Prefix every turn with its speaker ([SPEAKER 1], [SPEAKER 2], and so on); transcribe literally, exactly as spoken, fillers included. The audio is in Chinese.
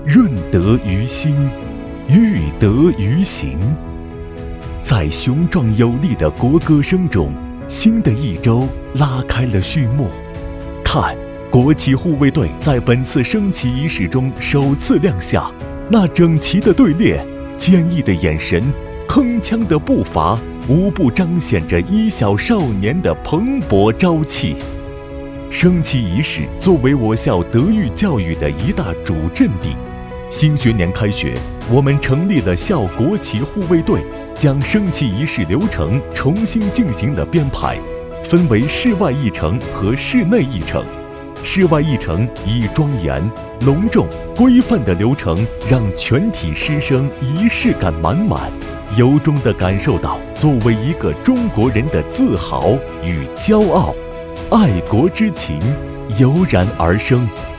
[SPEAKER 1] 润德于心，育德于行。在雄壮有力的国歌声中，新的一周拉开了序幕。看，国旗护卫队在本次升旗仪式中首次亮相，那整齐的队列、坚毅的眼神、铿锵的步伐，无不彰显着一小少年的蓬勃朝气。升旗仪式作为我校德育教育的一大主阵地，新学年开学，我们成立了校国旗护卫队，将升旗仪式流程重新进行了编排，分为室外议程和室内议程。室外议程以庄严、隆重、规范的流程，让全体师生仪式感满满，由衷地感受到作为一个中国人的自豪与骄傲，爱国之情油然而生。